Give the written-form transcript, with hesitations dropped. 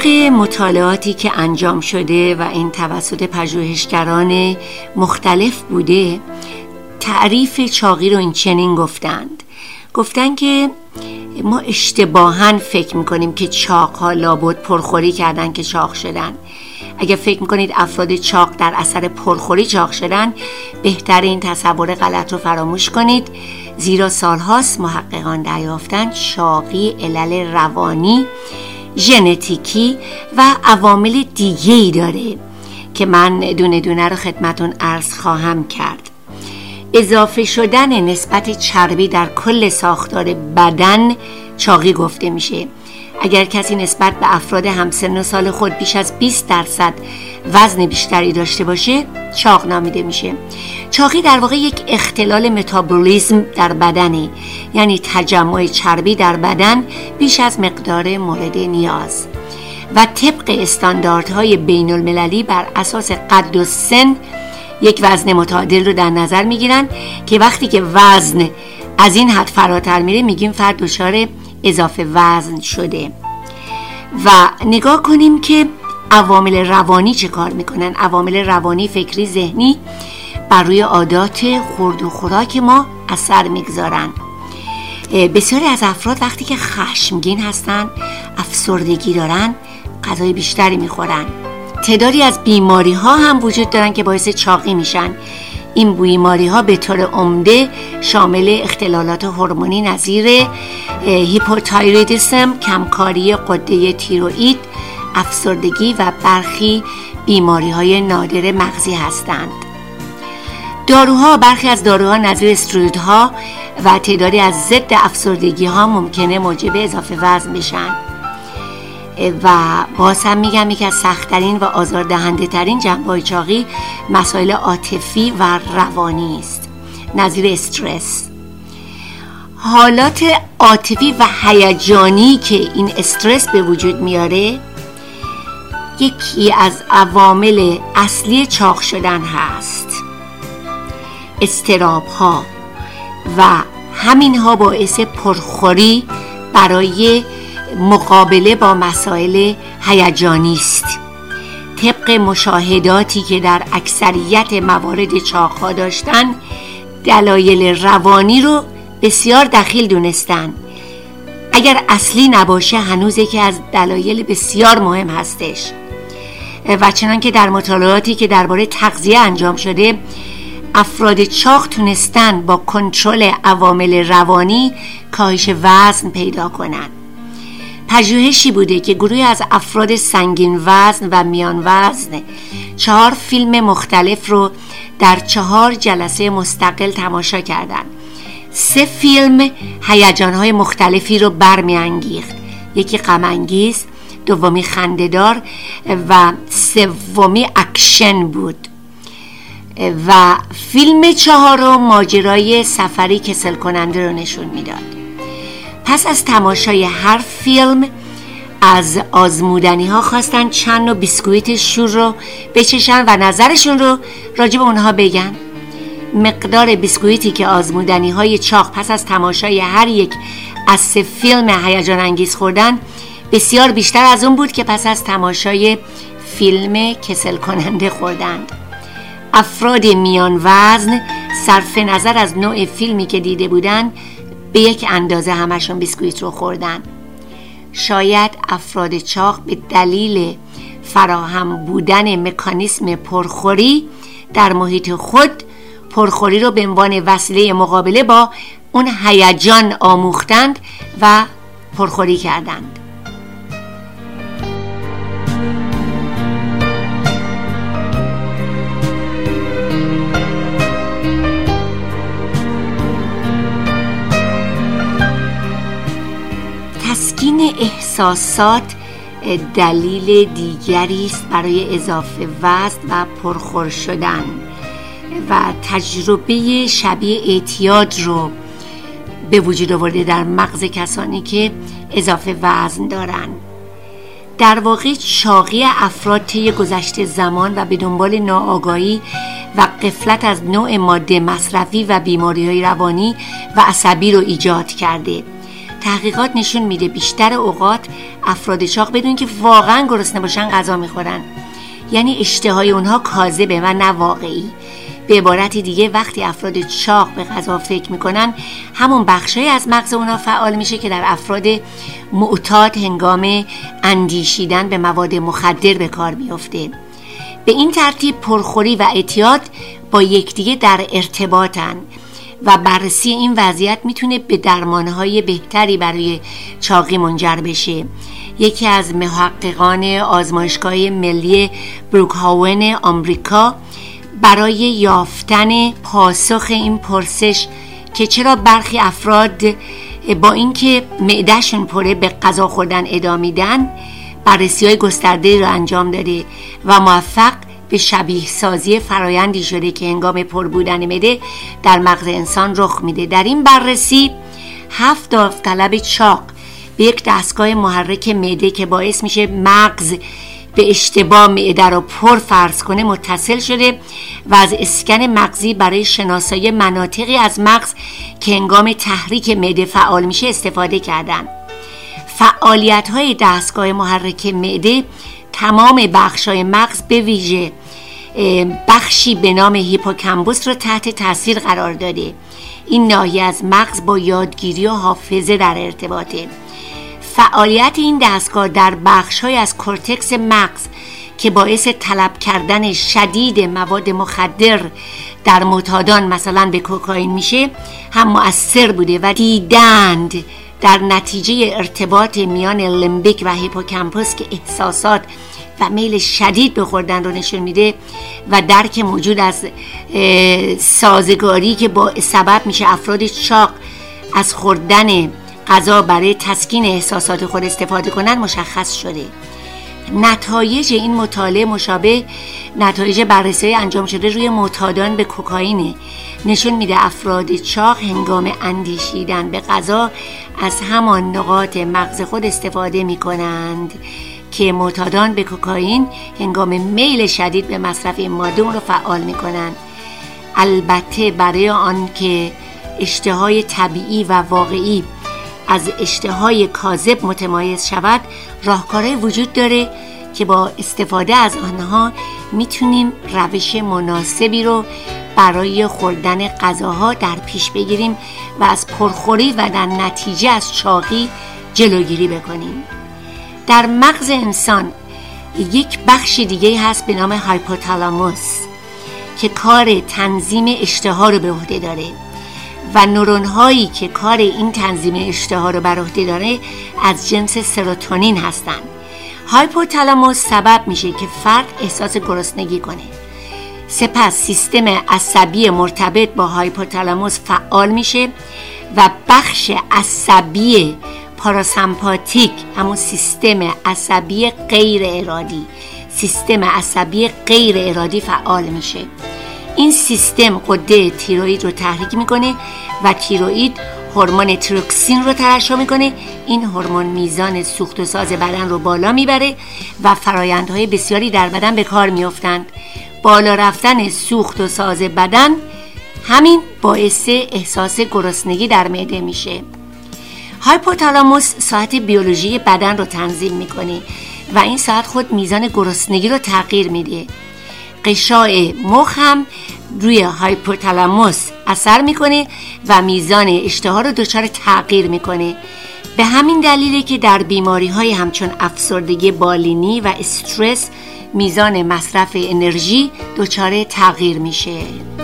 طبق مطالعاتی که انجام شده و این توسط پژوهشگران مختلف بوده، تعریف چاقی رو این چنین گفتن که ما اشتباهاً فکر میکنیم که چاق‌ها لابد پرخوری کردن که چاق شدن. اگر فکر میکنید افراد چاق در اثر پرخوری چاق شدن، بهتر این تصور غلط رو فراموش کنید، زیرا سالهاست محققان دریافتن چاقی علل روانی، ژنتیکی و عوامل دیگه‌ای داره که من دونه دونه رو خدمتون عرض خواهم کرد. اضافه شدن نسبت چربی در کل ساختار بدن چاقی گفته میشه. اگر کسی نسبت به افراد همسن و سال خود بیش از 20% وزن بیشتری داشته باشه، چاق نامیده میشه. چاقی در واقع یک اختلال متابولیسم در بدنه، یعنی تجمع چربی در بدن بیش از مقدار مورد نیاز و طبق استانداردهای بین المللی بر اساس قد و سن یک وزن متعادل رو در نظر میگیرن که وقتی که وزن از این حد فراتر میره میگیم فرد دچار اضافه وزن شده. و نگاه کنیم که عوامل روانی چه کار میکنن. عوامل روانی، فکری، ذهنی بر روی عادات خورد و خوراک ما اثر میگذارن. بسیاری از افراد وقتی که خشمگین هستن، افسردگی دارن، غذای بیشتری میخورن. تعدادی از بیماری ها هم وجود دارن که باعث چاقی میشن. این بیماری ها به طور عمده شامل اختلالات هورمونی نظیر هیپوتایرویدism، کمکاری غده تیروئید، افسردگی و برخی بیماری های نادر مغزی هستند. برخی از داروها نظیر استروئیدها و تعدادی از ضد افسردگی ها ممکنه موجب اضافه وزن بشن. و باز هم میگم یکی از سخت‌ترین و آزاردهنده ترین جنبه‌های چاقی مسائل عاطفی و روانی است، نظیر استرس. حالات عاطفی و هیجانی که این استرس به وجود میاره یکی از عوامل اصلی چاق شدن هست. اضطراب‌ها و همینها باعث پرخوری برای مقابله با مسائل هیجانی است. طبق مشاهداتی که در اکثریت موارد چاق‌ها داشتن، دلایل روانی رو بسیار دخیل دونستن. اگر اصلی نباشه هنوز یکی از دلایل بسیار مهم هستش. و چنان که در مطالعاتی که درباره تغذیه انجام شده، افراد چاق تونستن با کنترل عوامل روانی کاهش وزن پیدا کنن. پژوهشی بوده که گروهی از افراد سنگین وزن و میان وزن 4 فیلم مختلف رو در 4 جلسه مستقل تماشا کردند. 3 فیلم هیجان‌های مختلفی رو برمی‌انگیخت. یکی غم‌انگیز، دومی خنده‌دار و سومی اکشن بود. و فیلم 4 ماجرای سفری کسل کننده رو نشون میداد. پس از تماشای هر فیلم از آزمودنی ها خواستن چند نوع بیسکویت شور رو بچشن و نظرشون رو راجع به اونها بگن. مقدار بیسکویتی که آزمودنی های چاق پس از تماشای هر یک از 3 فیلم هیجان انگیز خوردن بسیار بیشتر از اون بود که پس از تماشای فیلم کسل کننده خوردند. افراد میان وزن صرف نظر از نوع فیلمی که دیده بودن به یک اندازه همشون بیسکویت رو خوردن. شاید افراد چاق به دلیل فراهم بودن مکانیسم پرخوری در محیط خود پرخوری رو به عنوان وسیله مقابله با اون هیجان آموختند و پرخوری کردند. تسکین احساسات دلیل دیگری است برای اضافه وزن و پرخور شدن و تجربه شبیه اعتیاد رو به وجود آورده در مغز کسانی که اضافه وزن دارن. در واقع چاقی افراد طی گذشته زمان و به دنبال ناآگاهی و غفلت از نوع ماده مصرفی و بیماری‌های روانی و عصبی رو ایجاد کرده. تحقیقات نشون میده بیشتر اوقات افراد چاق بدون که واقعا گرسنه باشن غذا میخورن، یعنی اشتهای اونها کاذبه و نه واقعی. به عبارت دیگه وقتی افراد چاق به غذا فکر میکنن همون بخشای از مغز اونها فعال میشه که در افراد معتاد هنگام اندیشیدن به مواد مخدر به کار میفته. به این ترتیب پرخوری و اعتیاد با یکدیگه در ارتباطن و بررسی این وضعیت میتونه به درمانهای بهتری برای چاقی منجر بشه. یکی از محققان آزمایشگاه ملی بروکهاون آمریکا برای یافتن پاسخ این پرسش که چرا برخی افراد با اینکه معدهشون پره به غذا خوردن ادامه میدن، بررسی‌های گسترده‌ای رو انجام داده و موفق به شبیه سازی فرایندی شده که هنگام پر بودن معده در مغز انسان رخ میده. در این بررسی 7 داوطلب چاق به یک دستگاه محرک معده که باعث میشه مغز به اشتباه معده رو پر فرض کنه متصل شده و از اسکن مغزی برای شناسایی مناطقی از مغز که هنگام تحریک معده فعال میشه استفاده کردن. فعالیت‌های دستگاه محرک معده تمام بخش‌های مغز به ویژه بخشی به نام هیپوکامپوس رو تحت تاثیر قرار داده. این ناحیه از مغز با یادگیری و حافظه در ارتباطه. فعالیت این دستگاه در بخش‌های از کورتکس مغز که باعث طلب کردن شدید مواد مخدر در معتادان مثلا به کوکائین میشه هم مؤثر بوده و دیدند در نتیجه ارتباط میان لیمبیک و هیپوکامپوس که احساسات و میل شدید به خوردن رو نشون میده و درک موجود از سازگاری که با سبب میشه افراد چاق از خوردن غذا برای تسکین احساسات خود استفاده کنن مشخص شده. نتایج این مطالعه مشابه نتایج بررسی انجام شده روی معتادان به کوکائین نشون میده افراد چاق هنگام اندیشیدن به غذا از همان نقاط مغز خود استفاده میکنند که معتادان به کوکائین هنگام میل شدید به مصرف این ماده اون رو فعال میکنند. البته برای آن که اشتهای طبیعی و واقعی از اشتهای کاذب متمایز شود راهکارهای وجود داره که با استفاده از آنها میتونیم روش مناسبی رو برای خوردن غذاها در پیش بگیریم و از پرخوری و در نتیجه از چاقی جلوگیری بکنیم. در مغز انسان یک بخش دیگه هست به نام هایپوتالاموس که کار تنظیم اشتها رو به عهده داره و نورون هایی که کار این تنظیم اشتها رو بر عهده داره از جنس سروتونین هستن. هایپوتالاموس سبب میشه که فرد احساس گرسنگی کنه. سپس سیستم عصبی مرتبط با هایپوتالاموس فعال میشه و بخش عصبی پاراسمپاتیک، همون سیستم عصبی غیر ارادی فعال میشه. این سیستم غده تیروئید رو تحریک میکنه و تیروئید هورمون تیروکسین رو ترشح میکنه. این هورمون میزان سوخت و ساز بدن رو بالا میبره و فرایندهای بسیاری در بدن به کار میافتند. بالا رفتن سوخت و ساز بدن همین باعث احساس گرسنگی در معده میشه. هایپوتالاموس ساعت بیولوژی بدن رو تنظیم میکنه و این ساعت خود میزان گرسنگی رو تغییر میده. غشای مخ هم روی هایپوتالاموس اثر میکنه و میزان اشتها رو دچار تغییر میکنه. به همین دلیله که در بیماری های همچون افسردگی بالینی و استرس میزان مصرف انرژی دچار تغییر میشه.